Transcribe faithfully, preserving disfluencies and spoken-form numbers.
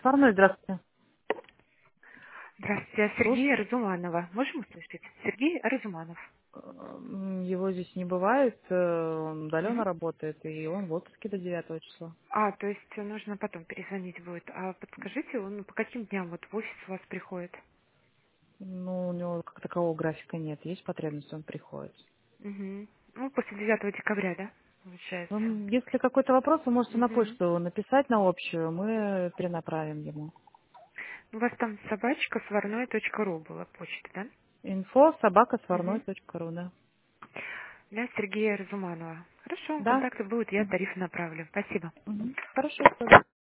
Сварной, здравствуйте. Здравствуйте, Сергей Слушаю. Разуманова. Можем услышать? Сергей Разуманов. М, Его здесь не бывает, э, он удаленно Мгм. работает, и он в отпуске до девятого числа. А, то есть нужно потом перезвонить будет. А подскажите, он по каким дням вот в офис у вас приходит? Ну, у него как такового графика нет, есть потребность, он приходит. Угу. Ну, после девятого декабря, да, получается? Ну, если какой-то вопрос, вы можете на Угу. почту написать на общую, мы перенаправим ему. У вас там собачка сварной точка ру была почта, да? Инфо собака сварной Угу. точка ру, да. Для Сергея Разуманова. Хорошо, Да. контакты будут, я Мгм. тарифы направлю. Спасибо. Мгм. Хорошо, всё, да.